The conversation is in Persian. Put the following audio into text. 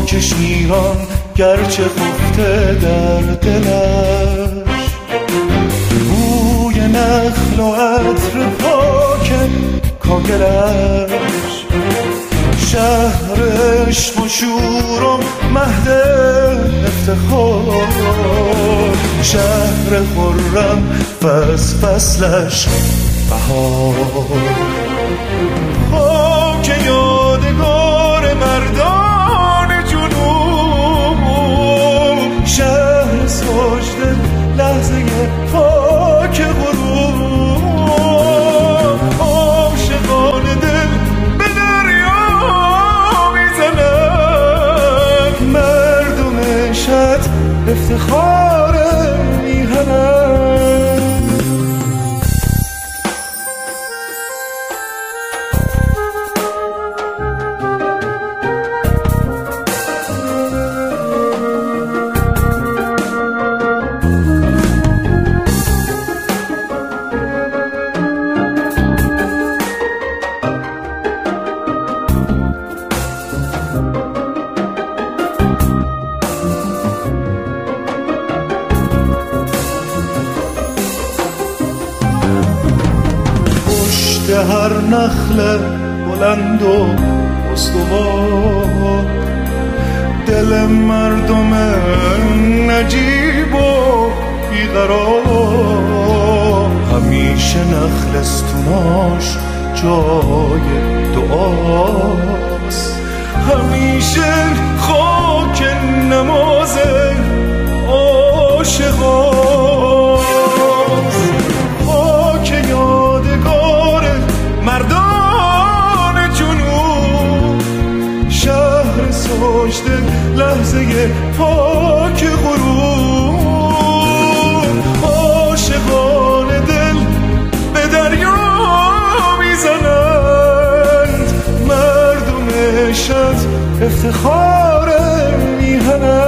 چشمیران گرچه خفته در دلش، بوی نخل و عطر پاک کاگلش، شهر عشق و شور و مهد افتخار، شهر خرم فصلش بهار. خاک یادگار مردان جنوب، شهر سجده لحظه پاک غروب، عاشقان دل به دریا میزنند، مردم شط افتخار میهنند. هر نخل بلند و استوار، دل مردم نجیب و بیقرار، همیشه نخلستوناش جای دعاست، همیشه خاک نماز عاشقاست. خاک یادگار مردان جنوب، شهر سجده لحظه پاک غروب، عاشقان دل به دریا میزنند، مردم شط افتخار میهنند.